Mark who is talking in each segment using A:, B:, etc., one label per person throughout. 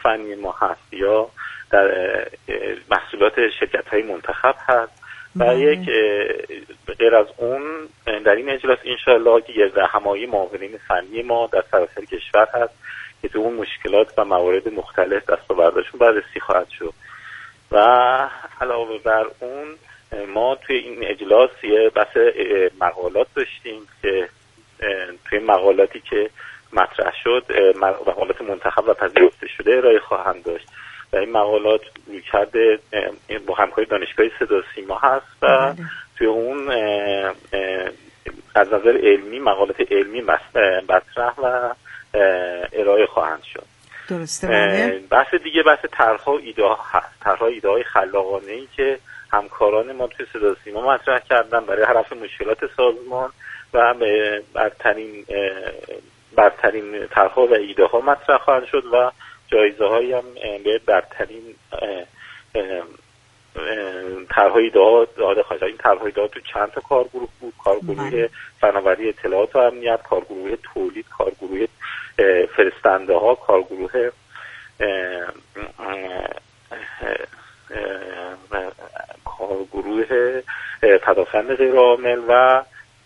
A: فنی ما هست یا در محصولات شرکت‌های منتخب هست و یک غیر از اون در این اجلاس انشاءالله یک همایی معاونین فنی ما در سراسر کشور هست که تو اون مشکلات و موارد مختلف دستاوردشون بررسی خواهد شد. و علاوه بر اون ما توی این اجلاس یه بحث مقالات داشتیم که توی مقالاتی که مطرح شد مقالات منتخب و پذیرفته شده ارائه خواهند داشت و این مقالات رویکرد با همکاری دانشگاه صدا و سیما هست و توی اون از نظر علمی مقالات علمی مطرح و ارائه خواهند شد.
B: درسته.
A: بحث دیگه بحث طرح‌ها و ایده‌ها هست، طرح‌ها و ایده‌های خلاقانه‌ای که همکاران ما توی صدا و سیما مطرح کردن برای حل مشکلات سازمان و برترین طرح‌ها و ایده‌ها مطرح خواهند شد و جایزه‌هایی هم به برترین طرح‌های ایده‌ها داده خواهد شد. این طرح‌های ایده‌ها تو چند تا کارگروه بود: کارگروه فناوری اطلاعات و امنیت، کارگروه تولید، کارگروه فرستنده‌ها، کارگروه پدافند غیرعامل و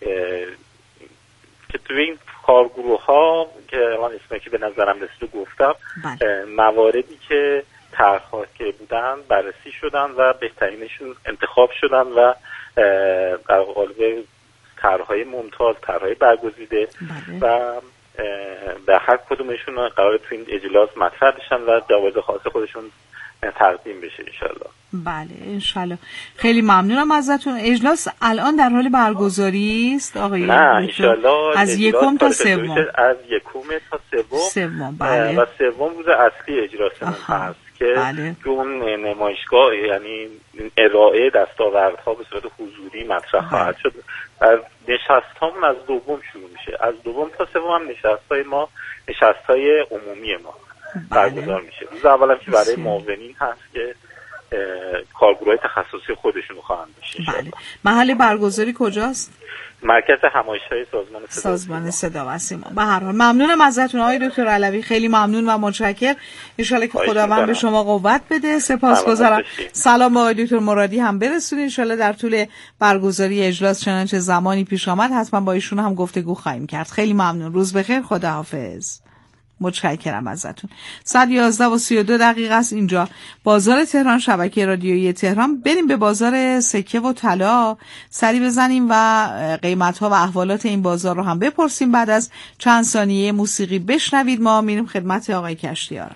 A: که توی این کارگروه ها که من اسمی که به نظرم رسید گفتم مواردی که طرح‌ها که بودن بررسی شدن و بهترینشون انتخاب شدن و در قالب طرح‌های ممتاز، طرح‌های برگزیده و به هر کدومشون قرار تو این اجلاس مطرح بشن و جوایز خاص خودشون تقدیم بشه انشالله.
B: بله انشالله. خیلی ممنونم ازتون. اجلاس الان در حال برگزاری است آقای؟
A: نه انشالله
B: از یکم تا سوم.
A: از یکم تا سوم.
B: بله.
A: و سوم روز اصلی اجلاسمون هست که تو اون نمایشگاه یعنی ارائه دستاوردها به صورت حضوری مطرح خواهد شد. نشست‌هامون از دوم شروع میشه. از دوم تا سوم هم نشست‌های ما نشست‌های عمومی ما برگزار میشه. روز اول هم که برای معاونین هست که کارگروه‌های تخصصی خودشون خواهند داشت.
B: بله. محل برگزاری کجاست؟
A: مرکز همایش‌های سازمان
B: صدا و سیما. به هر حال ممنونم ازتون آقای دکتر علوی، خیلی ممنون و متشکر. ان شاءالله که خداوند به شما قوت بده. سپاسگزارم. سلام به آقای دکتر مرادی هم برسونید. ان شاءالله در طول برگزاری اجلاس چنانچه زمانی پیش آمد حتما با ایشون هم گفتگو خواهیم کرد. خیلی ممنون. روز بخیر. خداحافظ. متشکرم ازتون. 11:32 است اینجا بازار تهران، شبکه رادیویی تهران. بریم به بازار سکه و طلا سری بزنیم و قیمت‌ها و احوالات این بازار رو هم بپرسیم. بعد از چند ثانیه موسیقی بشنوید ما میریم خدمت آقای کشتیاری.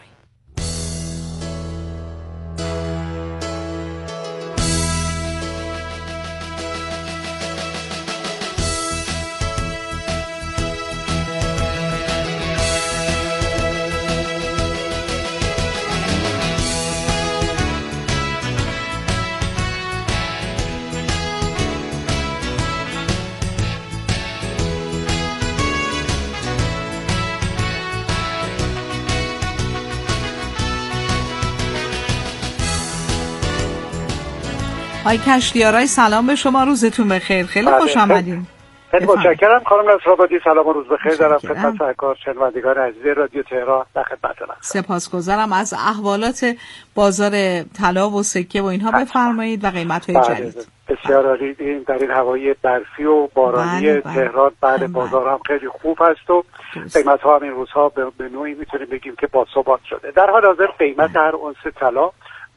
B: آقای کشتیاری سلام به شما، روزتون بخیر. خیلی خوش آمدین.
C: خیلی متشکرم خانم نصرآبادی. سلام و روز بخیر دارم خدمت سرکار شنوندگان عزیز رادیو تهران. در خدمتتونم.
B: سپاسگزارم. از احوالات بازار طلا و سکه و اینها بفرمایید و قیمت‌های جدید.
C: بسیار عالی. در این هوای برفی و بارانی تهران بعد بازار هم خیلی خوب هست و قیمت‌ها هم این روزها به نوعی میتونیم بگیم که باثبات شده. در حال حاضر قیمت هر اونس طلا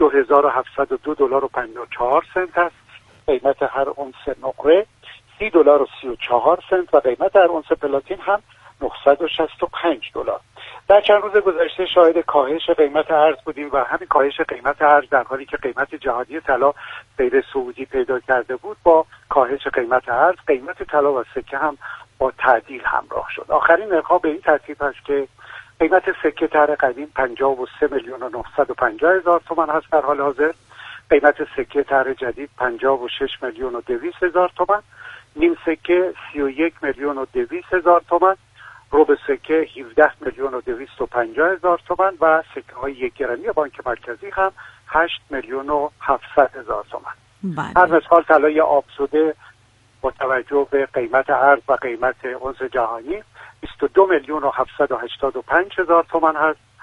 C: $2702.54 است. قیمت هر اونس نقره $30.34 و قیمت هر اونس پلاتین هم $965. در چند روز گذشته شاهد کاهش قیمت ارز بودیم و همین کاهش قیمت ارز در حالی که قیمت جهانی طلا سیر صعودی پیدا کرده بود، با کاهش قیمت ارز قیمت طلا و سکه هم با تعدیل همراه شد. آخرین نرخ‌ها به این ترتیب است که قیمت سکه طرح قدیم 53,950,000 تومان هست در حال حاضر. قیمت سکه طرح جدید 56,200,000 تومان. نیم سکه 31,200,000 تومان. ربع سکه 17,250,000 تومان و سکه های 1 گرمی بانک مرکزی هم 8,700,000 تومان. هر مثال طلای آبسوده با توجه به قیمت ارز و قیمت اونس جهانی 22,785,000 تومان هست.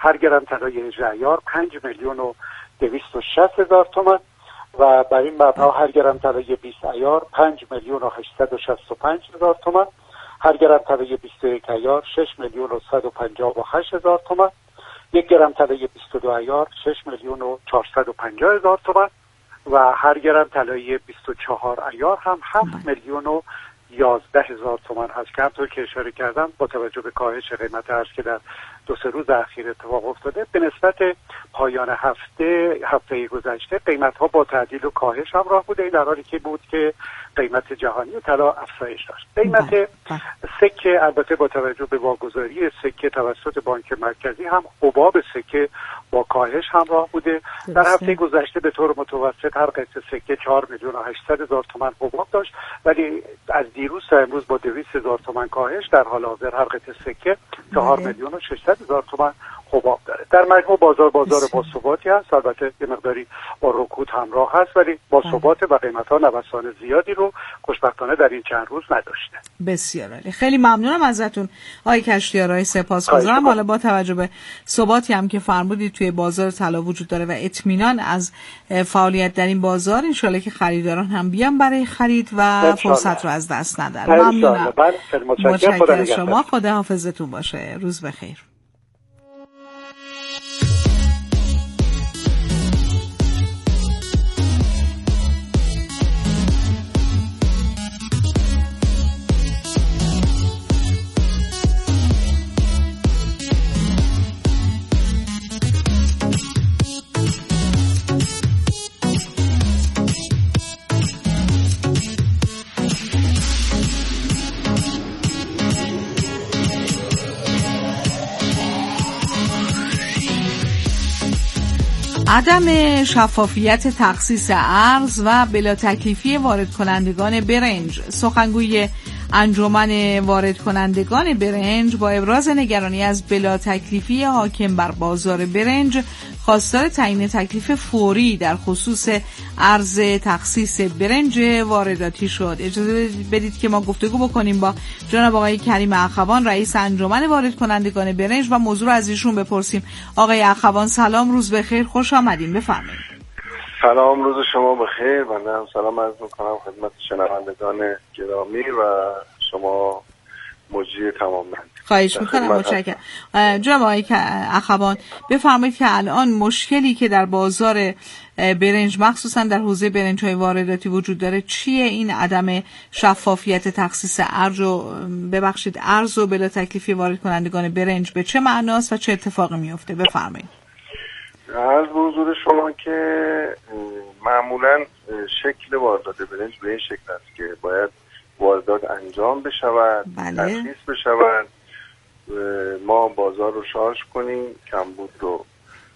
C: هر گرم طلای 18 عیار 5,260,000 تومان و بر این مبنا هر گرم طلای 20 عیار 5,865,000 تومان، هر گرم طلای 21 عیار 6,158,000 تومان، یک گرم طلای 22 عیار 6,450,000 تومان و هر گرم طلای 24 عیار هم 7,011,000 تومان هست که همطور که اشاره کردم با توجه به کاهش قیمت ارز که در 2-3 روز اخیر اتفاق افتاده، به نسبت پایان هفته گذشته قیمت ها با تعدیل و کاهش همراه بوده، در حالی که بود که قیمت جهانی طلا افزایش داشت. قیمت سکه البته با توجه به واگذاری سکه توسط بانک مرکزی هم حباب سکه با کاهش همراه بوده. در هفته گذشته به طور متوسط هر قطعه سکه 4,800,000 تومان حباب داشت، ولی از دیروز تا امروز با 200,000 تومان کاهش در حال حاضر هر قطعه سکه 4,600,000 تومان حباب داره. در مجموع بازار با ثباتی هست، البته یه مقداری با رکود همراه هست، ولی با ثبات و قیمت‌ها نوسان زیادی رو خوشبختانه در این چند روز نداشته.
B: بسیار عالی، خیلی ممنونم ازتون آقای کشتیارای، سپاسگزارم. حالا با توجه به ثباتی هم که فرمودید توی بازار طلا وجود داره و اطمینان از فعالیت در این بازار، ان شاءالله که خریداران هم بیان برای خرید و فرصت رو از دست ندن. ممنونم. متشکرم شما، خدا حافظتون باشه، روز بخیر. عدم شفافیت تخصیص ارز و بلا تکلیفی وارد کنندگان برنج. سخنگوی انجمن وارد کنندگان برنج با ابراز نگرانی از بلا تکلیفی حاکم بر بازار برنج خواستار تعیین تکلیف فوری در خصوص ارز تخصیص برنج وارداتی شد. اجازه بدید که ما گفتگو بکنیم با جناب آقای کریم اخوان، رئیس انجمن وارد کنندگان برنج و موضوع رو از ایشون بپرسیم. آقای اخوان سلام، روز بخیر، خوش آمدین، بفرمایید.
D: سلام، روز شما بخیر. بنده هم سلام عرض می‌کنم خدمت شنوندگان گرامی و شما مجری تمام‌مند.
B: خواهش میکنم، متشکرم. جناب آقای اخوان بفرمایید که الان مشکلی که در بازار برنج مخصوصا در حوزه برنج‌های وارداتی وجود داره چیه؟ این عدم شفافیت تخصیص ارز و بلا تکلیفی وارد کنندگان برنج به چه معناست و چه اتفاقی میفته؟ بفرمایید.
D: عرض به حضور شما که معمولا شکل واردات برنج به این شکل است که باید واردات انجام بشود، تخصیص بشود، ما بازار رو شارژ کنیم، کمبود رو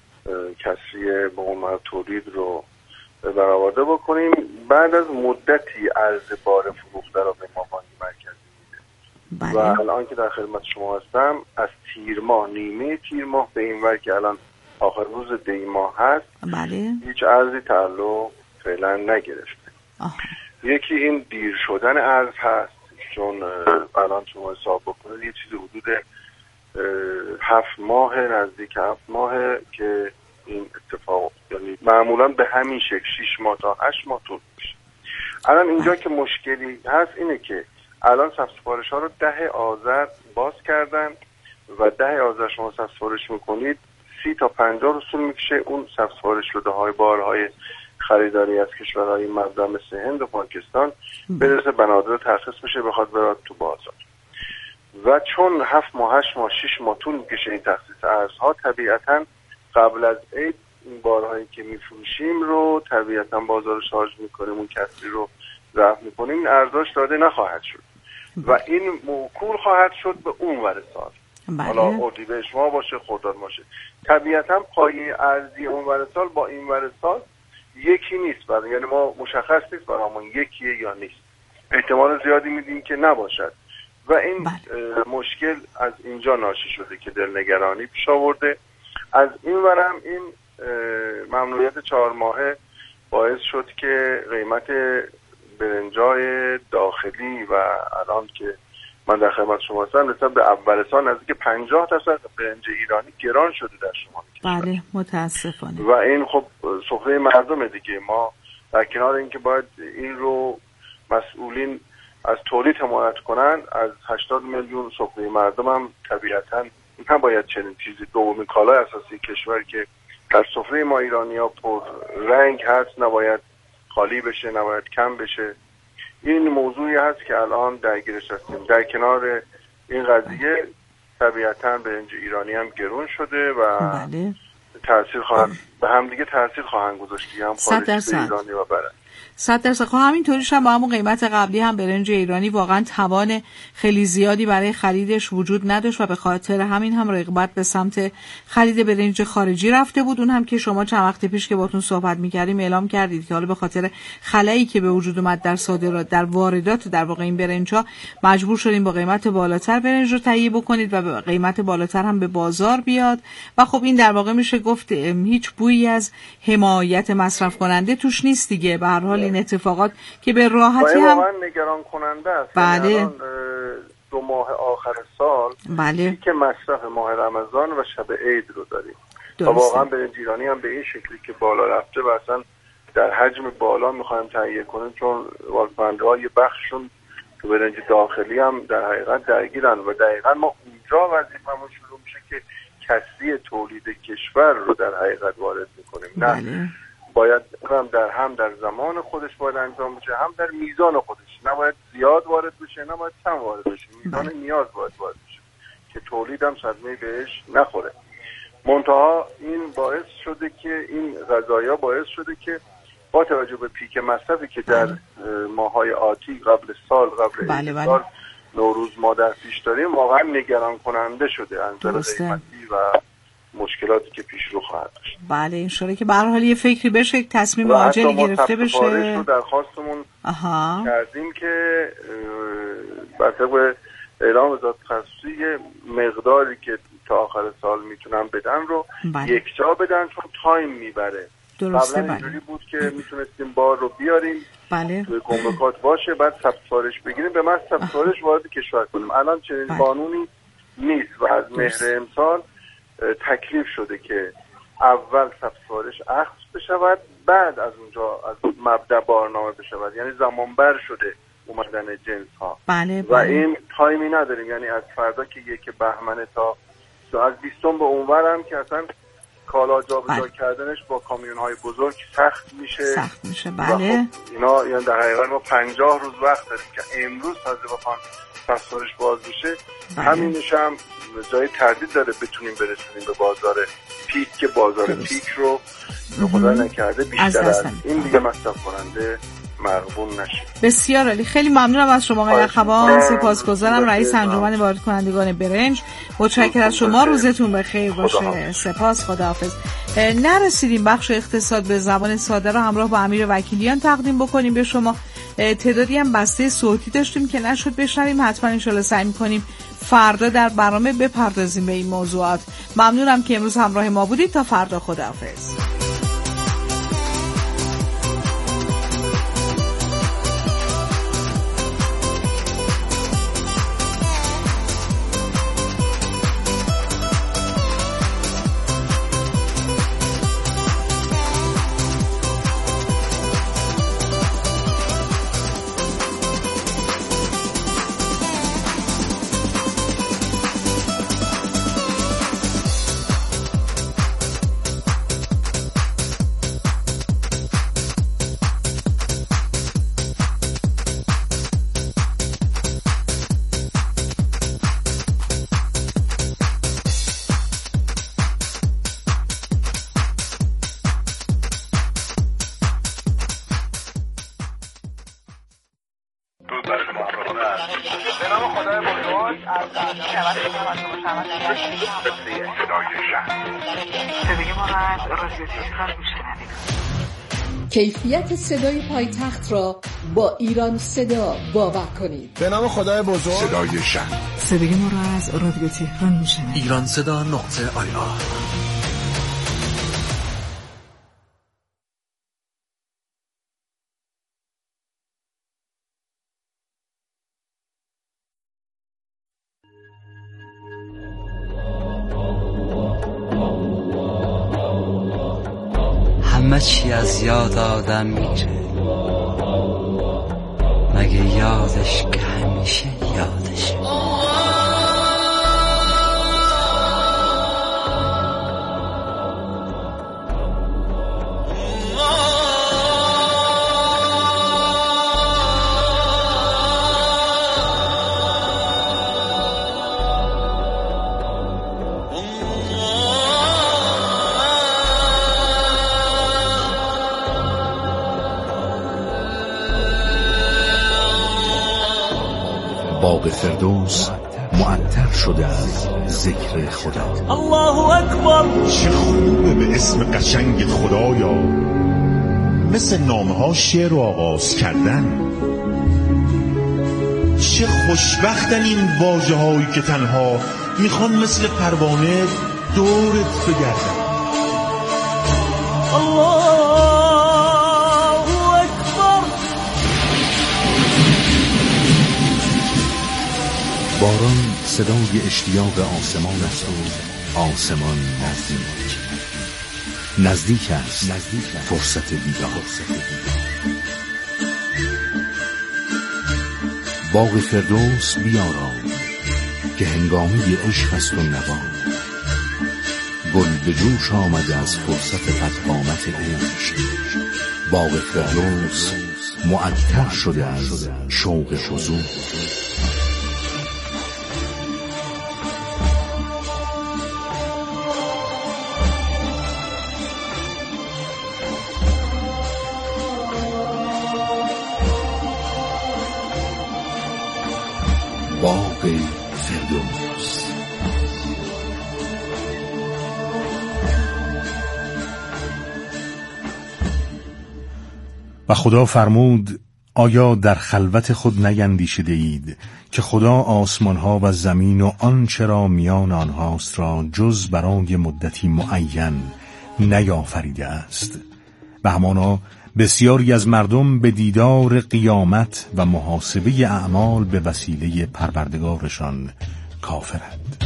D: کسری به عنوان تولید رو برآورده بکنیم. بعد از مدتی عرض بار فروخته رو به ما بانک مرکزی میده و الان که در خدمت شما هستم از تیر ماه، نیمه تیر ماه به این ور که الان آخر روز دی ماه هست، هیچ ارزی تعلق فعلا نگرفته. یکی این دیر شدن ارز هست، چون الان شما حساب بکنید یه چیز حدود 7 ماه، نزدیک 7 ماه که این اتفاق، یعنی معمولا به همین شکل 6 ماه تا 8 ماه طول میشه. الان اینجا که مشکلی هست اینه که الان سبز سفارش ها رو 10 آذر باز کردن و 10 آذر شما سبز سفارش میکنید 30 تا 50 روز طول میکشه اون سبز سفارش شده های بارهای خریداری از کشورهای مبدأ مثل هند و پاکستان برسه بنادر ترخیص بشه بخواد برات تو بازار. و چون 7 ماه 8 ماه 6 ماه طول میکشه این تخصیص ارزها، طبیعتا قبل از عید این بارهایی که میفروشیم رو طبیعتا بازار رو شارژ میکنیم، اون کسری رو رفع میکنیم، این ارزاش داده نخواهد شد و این موکول خواهد شد به اون ور سال. حالا اردیبهشت ماه باشه، خرداد باشه، طبیعتا پایه ارزی اون ور سال با این ور سال یکی نیست، یعنی ما مشخص نیست برامون یکیه یا نیست، احتمال زیادی میدیم که نباشد و این مشکل از اینجا ناشی شده که دلنگرانی پیش آورده. از این ورم این ممنوعیت 4 ماهه باعث شد که قیمت برنجای داخلی و الان که من در خدمت شما هستم، نسبت به اول سال نزدیک 50% برنج ایرانی گران شده در شمال.
B: بله متاسفانه.
D: و این خب سفره مردمه دیگه. ما در کنار اینکه باید این رو مسئولین از تولید حمایت کنن، از 80 میلیون سفره مردم هم طبیعتاً نباید چنین چیزی، دومین کالای اساسی کشور که در سفره ما ایرانی‌ها پر رنگ هست، نباید خالی بشه، نباید کم بشه. این موضوعی هست که الان درگیرش هستیم. در کنار این قضیه طبیعتاً برنج ایرانی هم گرون شده و
B: بله.
D: تأثیر خواهد به هم دیگه تأثیر خواهند گذاشت، هم خارج ایرانی و برند.
B: 100%. خب همینطوریش هم با همون قیمت قبلی هم برنج ایرانی واقعا توان خیلی زیادی برای خریدش وجود نداشت و به خاطر همین هم رغبت به سمت خرید برنج خارجی رفته بود. اون هم که شما چند وقت پیش که باتون صحبت می‌کردیم اعلام کردید که حالا به خاطر خلایی که به وجود اومد در صادرات، در واردات در واقع این برنج‌ها، مجبور شدیم با قیمت بالاتر برنج رو تهیه بکنید و به قیمت بالاتر هم به بازار بیاد و خب این در واقع میشه گفت هیچ بویی از حمایت مصرف کننده توش نیست دیگه. به هر حال این اتفاقات که به راحتی هم
D: واقعا نگران کننده است.
B: بله.
D: یعنی 2 ماه آخر سال
B: بله.
D: که مصرف ماه رمضان و شب عید رو داریم و واقعا برنج ایرانی هم به این شکلی که بالا رفته و اصلا در حجم بالا میخوایم تهیه کنیم، چون واردکننده‌ها یه بخششون تو برنج داخلی هم در حقیقت درگیرن و دقیقا ما اونجا وظیفمون شروع میشه که کسری تولید کشور رو در حقیقت وارد میکنیم.
B: بله.
D: نه باید هم در زمان خودش باید انجام بشه، هم در میزان خودش. نباید زیاد وارد بشه، نباید کم وارد بشه. میزان نیاز باید وارد بشه که تولید هم صدمه بهش نخوره. منتها این باعث شده که این قضایا باعث شده که با توجه به پیک مصرفی که در ماهای آتی قبل سال سال نوروز ما در پیش داریم، واقعا نگران کننده شده از نظر قیمتی و مشکلاتی که پیش رو خواهد داشت.
B: بله ان شاءالله که به هر حال یه فکری بشه، یک تصمیم عاجلی گرفته بشه.
D: رو درخواستمون کردیم که بر طبق اعلام وزارت خصوصی مقداری که تا آخر سال میتونن بدن رو یکجا بدن، چون تایم میبره.
B: درسته.
D: قبلا اینجوری بود که میتونستیم بار رو بیاریم
B: بله.
D: توی گمرکات باشه، بعد ثبت سفارش بگیریم، به محض ثبت سفارش وارد کشور کنیم. الان چنین قانونی نیست و از مهر امسال تکلیف شده که اول ثبت سفارش اخذ بشود، بعد از اونجا از مبدا بارنامه بشود. یعنی زمانبر شده اومدن جنس ها.
B: بله.
D: و این تایمی نداریم، یعنی از فردا که 1 بهمن تا از 20 به اونور هم که اصلا کالا جابجا کردنش با کامیون های بزرگ سخت میشه.
B: بله.
D: اینا یعنی در حقیقت ما 50 روز وقت داریم که امروز تازه بخوان سفارش باز بشه. همینش هم جای تردید داره بتونیم برسونیم به بازار پیک، که بازار پیک رو خدا نکرده بیشتر از این دیگه مصرف کننده مغبون نشه.
B: بسیار عالی. خیلی ممنونم از شما آقای اخوان. سپاسگزارم. رئیس انجمن وارد کنندگان برنج. متشکرم از شما. روزتون بخیر باشه. سپاس. خداحافظ. نرسیدیم بخش اقتصاد به زبان ساده را همراه با امیر وکیلیان تقدیم بکنیم به شما. تعدادی هم بسته صوتی داشتیم که نشد بشنویم. حتما ان شاءالله سعی می‌کنیم فردا در برنامه بپردازیم به این موضوعات. ممنونم که امروز همراه ما بودید. تا فردا. خداحافظ.
E: کیفیت صدای پایتخت را با ایران صدا باور کنید.
F: به نام خدای بزرگ.
G: صدای شهر.
B: صدای ما را از رادیو تهران میشنوید.
G: ایران صدا .ir همه چی از یاد آدم میره، مگه یادش که همیشه یادش.
F: باغ فردوس معطر شده از ذکر خدا.
H: الله اکبر.
I: چه خوبه به اسم قشنگ خدایا، مثل نامه ها شعر رو آغاز کردن. چه خوشبختن این واژه هایی که تنها میخوان مثل پروانه دورت بگردن.
H: الله
F: باران صدای اشتیاق آسمان است و آسمان نزدیک است فرصت دیدار. باغ فردوس بیارام که هنگامی عشق است و نوا. گل به جوش آمده از فرصت قدامت عشق. باغ فردوس معطر شده از شوق حضور. باغ فردوس.
J: و خدا فرمود آیا در خلوت خود نیندیشیده اید که خدا آسمانها و زمین و آنچه را میان آنهاست را جز برای مدتی معین نیافریده است و همانا بسیاری از مردم به دیدار قیامت و محاسبه اعمال به وسیله پروردگارشان کافرند.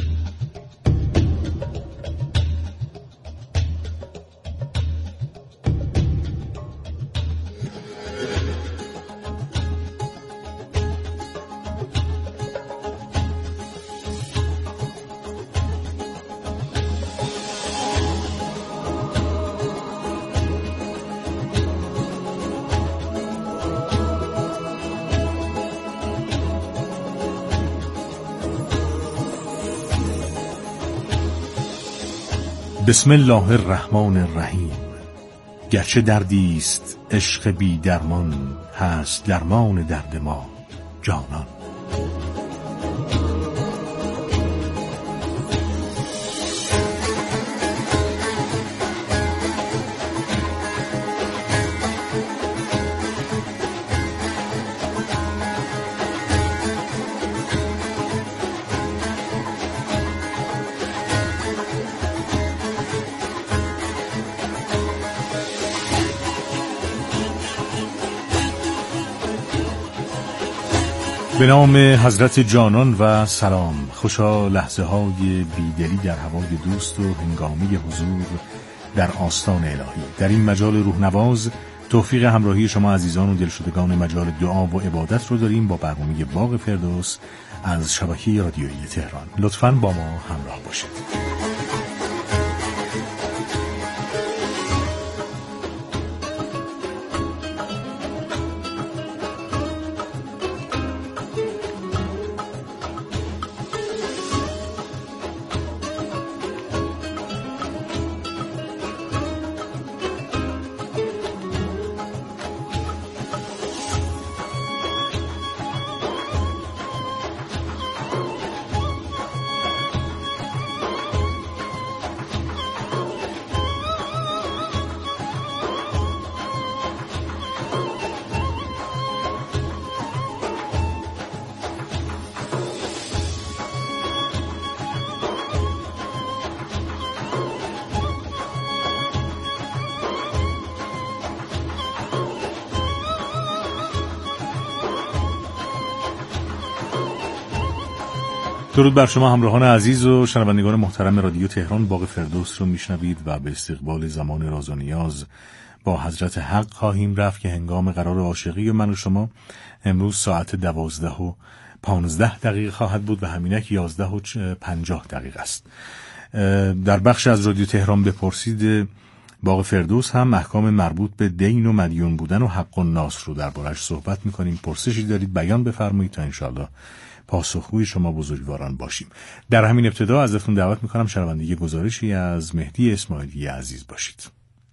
J: بسم الله الرحمن الرحیم. گرچه دردی است عشق بی درمان، هست درمان درد ما جانان. به نام حضرت جانان و سلام. خوشا لحظه های بیدلی در هوای دوست و هنگامی حضور در آستان الهی. در این مجال روحنواز توفیق همراهی شما عزیزان و دلشدگان مجال دعا و عبادت رو داریم با برنامه باغ فردوس از شبکه رادیویی تهران. لطفاً با ما همراه باشید. درود بر شما همراهان عزیز و شنوندگان محترم رادیو تهران. باغ فردوس رو میشنوید و به استقبال زمان راز و نیاز با حضرت حق خواهیم رفت که هنگام قرار عاشقی و من و شما امروز ساعت 12:15 خواهد بود و همینک 11:50 است. در بخش از رادیو تهران بپرسید باغ فردوس هم احکام مربوط به دین و مدیون بودن و حق و ناس رو دربارش صحبت میکنیم. پرسشی دارید بیان بفرمایید تا انشاءالله پاسخگوی شما بزرگواران باشیم. در همین ابتدا ازتون دعوت میکنم شنونده گزارشی از مهدی اسماعیلی عزیز باشید.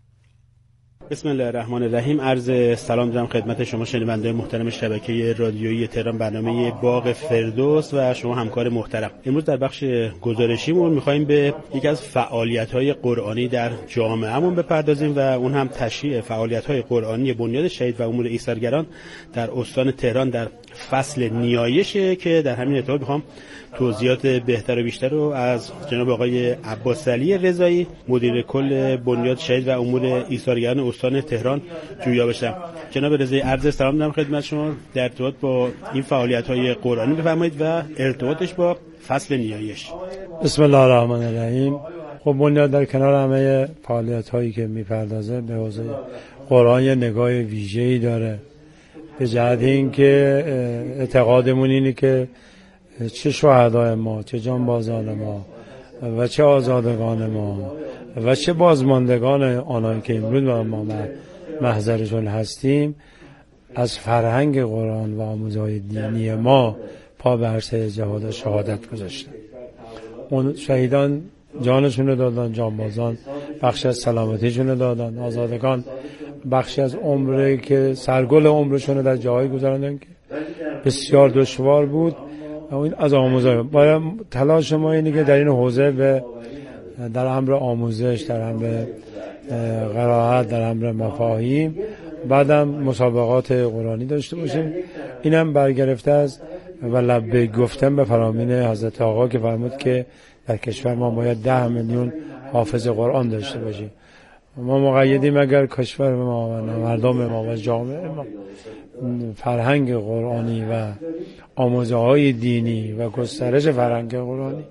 K: بسم الله الرحمن الرحیم. عرض سلام دارم خدمت شما شنونده محترم شبکه رادیویی تهران، برنامه باغ فردوس و شما همکار محترم. امروز در بخش گزارشیمون می‌خوایم به یکی از فعالیت‌های قرآنی در جامعهمون بپردازیم و اون هم تشریع فعالیت‌های قرآنی بنیاد شهید و امور ایثارگران در استان تهران در فصل نیایشه که در همین ارتباط می‌خوام توضیحات بهتر و بیشتر رو از جناب آقای عباس علی رضایی مدیر کل بنیاد شهید و امور ایثارگران استان تهران جویا بشم. جناب رضایی عرض سلام دارم خدمت شما. در ارتباط با این فعالیت‌های قرآنی بفرمایید و ارتباطش با فصل نیایش.
L: بسم الله الرحمن الرحیم. خب بنیاد در کنار همه فعالیت‌هایی که می‌پردازه به حوزه قرآن یه نگاه ویژه‌ای داره، به جهت اینکه اعتقادمون اینه که چه شهدای ما، چه جانبازان ما و چه آزادگان ما و چه بازماندگان آنهایی که امروز ما محضرشون هستیم از فرهنگ قرآن و آموزهای دینی ما پا به عرصه جهاد و شهادت گذاشتن. اون شهیدان جانشون رو دادن، جانبازان بخشی از سلامتیشون رو دادن، آزادگان بخشی از عمری که سرگل عمرشون رو در جاهایی گذراندن که بسیار دشوار بود. این از آموزش باید تلاش ما اینه که در این حوزه در امر آموزش، در امر قرائت، در امر مفاهیم، بعدم مسابقات قرآنی داشته باشیم. اینم برگرفته از و لبیک گفتن به فرامین حضرت آقا که فرمود که در کشور ما باید 10 میلیون حافظ قرآن داشته باشیم. ما مقیدیم اگر کشور ما و مردم ما و جامعه ما فرهنگ قرآنی و آموزه‌های دینی و گسترش فرهنگ قرآنی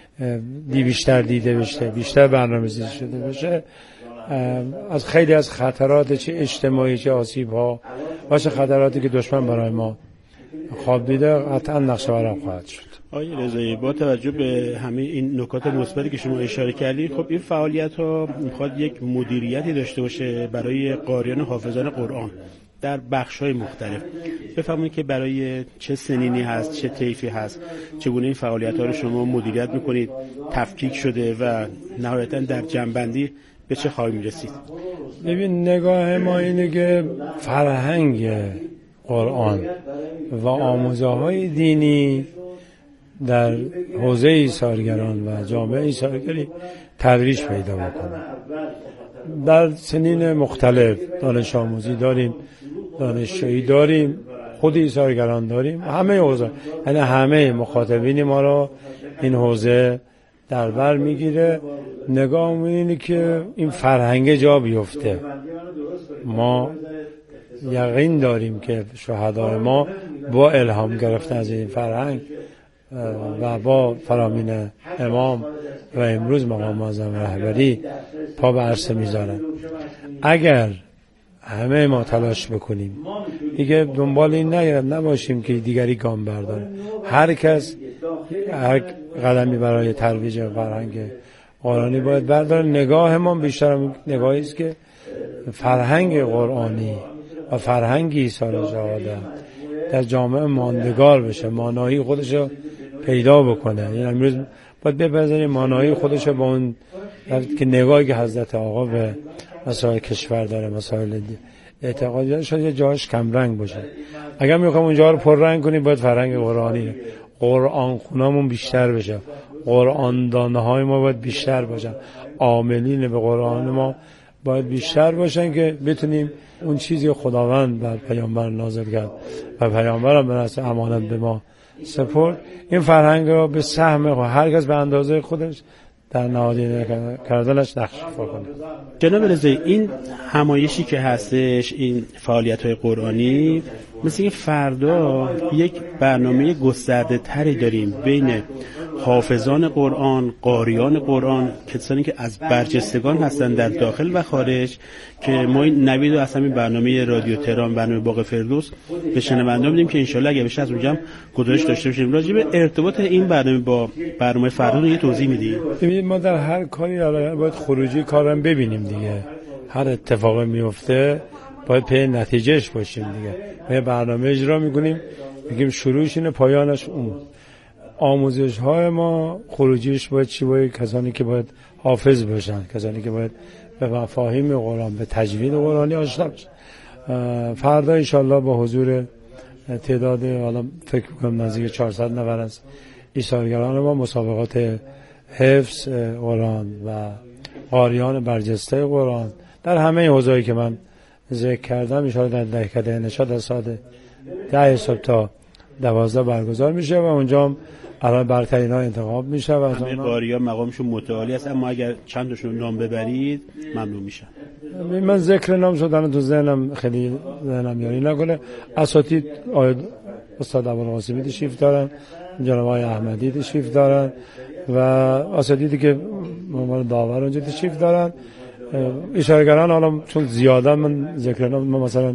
L: بیشتر دیده بشه، بیشتر برنامه‌ریزی شده بشه، از خیلی از خطرات چه اجتماعی چه آسیب‌ها و چه خطراتی که دشمن برای ما خواب دیده قطعا نقشه برآورد خواهد شد.
K: آقای رضایی با توجه به همه این نکات مثبتی که شما اشاره کردید، خب این فعالیت‌ها می‌خواد یک مدیریتی داشته باشه برای قاریان و حافظان قرآن در بخش‌های مختلف. بفرمایید که برای چه سنینی هست، چه طیفی هست، چگونه این فعالیت‌ها رو شما مدیریت می‌کنید، تفکیک شده و نهایتاً در جمع‌بندی به چه خواهی می‌رسید؟
L: ببین نگاه ما اینه که فرهنگ قرآن و آموزه‌های دینی در حوزه ایثارگران و جامعه ایثارگری تدریج پیدا بکنه. در سنین مختلف دانش آموزی داریم، دانشجویی داریم، خود ایثارگران داریم، همه حوزه، یعنی همه مخاطبین ما را این حوزه در بر میگیره. نگاه اینه که این فرهنگ جا بیفته. ما یقین داریم که شهدای ما با الهام گرفتن از این فرهنگ و با فرامین امام و امروز مقام معظم رهبری پا به عرصه میذارن. اگر همه ما تلاش بکنیم دیگه دنبال این نباشیم که دیگری گام برداره، هر کس هر قدمی برای ترویج فرهنگ قرآنی باید برداره. نگاه ما بیشتر نگاهی است که فرهنگ قرآنی و فرهنگ ایثار شهادت در جامعه ماندگار بشه، مانایی خودش رو پیدا بکنه. یعنی امروز باید بپذیریم مانایی خودش رو با اون که نگاهی که حضرت آقا به مسائل کشور داره، مسائل اعتقادی داره، شاید یه جاش کم رنگ باشه. اگر میخوام اونجا رو پر رنگ کنیم باید فرهنگ قرآنی، قرآن خونامون بیشتر بشه، قرآن دانه های ما باید بیشتر باشن، عاملین به قرآن ما باید بیشتر باشن که بتونیم اون چیزی خداوند بر پیامبر نازل کرد و پیامبر هم به نسل امانت به ما سپرد، این فرهنگ رو به سهم هر کس به اندازه خودش در نهادینه کردنش نقش ایفا کنه.
K: جناب رضایی، این همایشی که هستش، این فعالیت‌های قرآنی، مثل این فردا یک برنامه گسترده تری داریم بین حافظان قرآن، قاریان قرآن، کسانی که از برجستگان هستن در داخل و خارج، که ما این نوید و اصلا این برنامه رادیو تهران، برنامه باغ فردوس به شنوندگان میدیم که انشالله اگه بشه از اونجا هم گزارش داشته باشیم. راجع به ارتباط این برنامه با برنامه فردا رو یه توضیح میدید؟
L: ببینید ما در هر کاری باید خروجی کارم ببینیم دیگه. هر اتفاقی میفته باید پی نتیجهش باشیم دیگه. ما برنامه اجرا میکنیم، میگیم شروعش اینه پایانش اون. آموزش های ما خروجیش باید چی؟ باید کسانی که باید حافظ باشن، کسانی که باید به مفاهیم قرآن، به تجوید قرآنی آشنا باشن. فردا انشالله با حضور تعداد حالا فکر میکنم نزدیک 400 نفر از ایثارگران ما مسابقات حفظ قرآن و قاریان برجسته قرآن در همه حوزه‌ای که من ذکر کردم انشالله در دهکده نشاط از ساعت 10 صبح تا 12 برگزار میشه و اونجا هم الان برترین ها انتخاب میشه و
K: همه قاریان مقامشون متعالی است، اما اگر چند تاشون نام ببرید ممنون میشم.
L: من ذکر نام شدن تو ذهنم خیلی ذهنم یاری نکنه. اساتید استاد ابوالقاسمی تشریف دارن، جناب آقای احمدی تشریف دارن و اساتیدی که مال داور اونجا تشریف دارن. اشارهگران حالا چون زیاده من ذکر نام، ما مثلا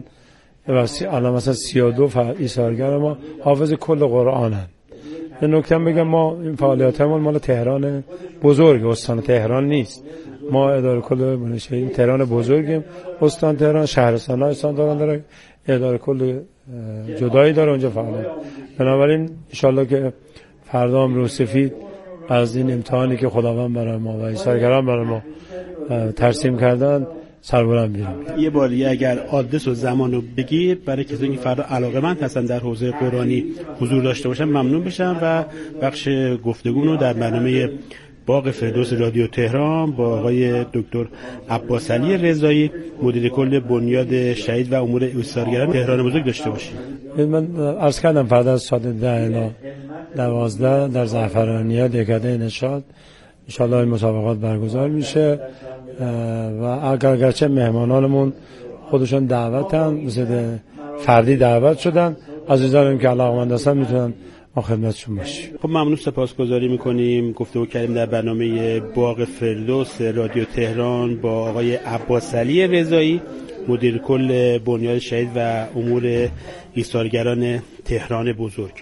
L: الان مثلا 32 ایثارگر ما حافظ کل قرآنن. یه نکته بگم، ما این فعالیتمون مال تهران بزرگ، استان تهران نیست. ما اداره کل منشأ تهران بزرگیم، استان تهران شهرستان‌ها استان تهران داره، اداره کل جدایی داره اونجا فعالیت. بنابراین ان شاءالله که فردا هم روسفید از این امتحانی که خداوند برای ما و ایثارگران برای ما ترسیم کردن سربلند بیرون.
K: یه بار اگر آدرس و زمانو بگید برای کسایی که فردا علاقه‌مند هستن در حوزه قرآنی حضور داشته باشن ممنون بشم و بخش گفتگو رو در برنامه باغ فردوس رادیو تهران با آقای دکتر عباس علی رضایی مدیر کل بنیاد شهید و امور ایثارگران تهران بزرگ داشته باشیم.
L: من عرض کردم فردا از ساعت 10 الی 12 در زعفرانیه دهکده نشاط ان شاءالله این مسابقات برگزار میشه و اگرچه مهمانانمون خودشون دعوتن، مثل فردی دعوت شدن، عزیزانم که علاقه‌مند هستن میتونن ما خدمتشون باشیم.
K: خب ممنون، سپاسگزاری میکنیم. گفتگو کردیم در برنامه باغ فردوس رادیو تهران با آقای عباس علی رضایی مدیر کل بنیاد شهید و امور ایثارگران تهران بزرگ.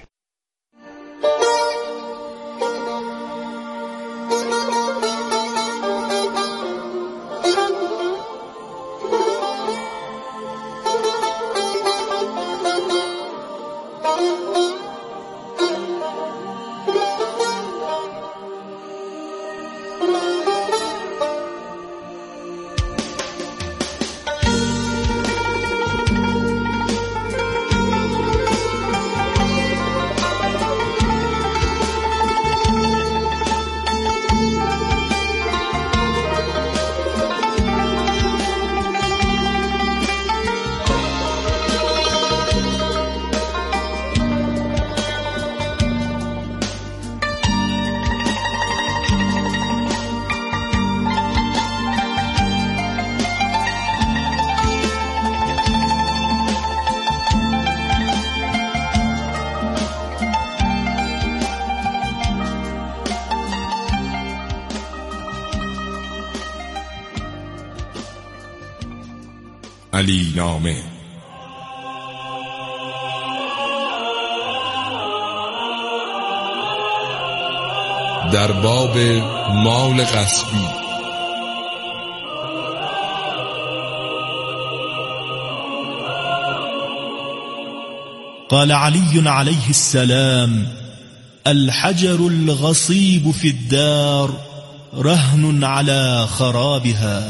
F: علی نامه در باب مال غصبی.
I: قال علي عليه السلام: الحجر الغصيب في الدار رهن على خرابها.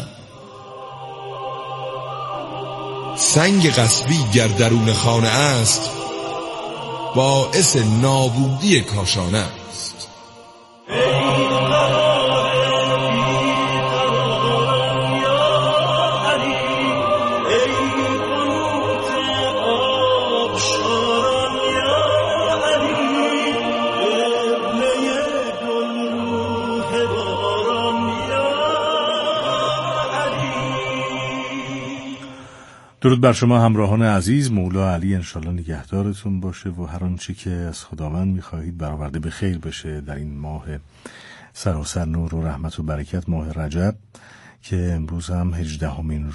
F: سنگ غصبی گر درون خانه است باعث نابودی کاشانه است.
J: درود بر شما همراهان عزیز. مولا علی انشالله نگهدارتون باشه و هر آنچه که از خداوند میخواهید برآورده به خیر بشه در این ماه سراسر نور و رحمت و برکت، ماه رجب که امروز هم 18مین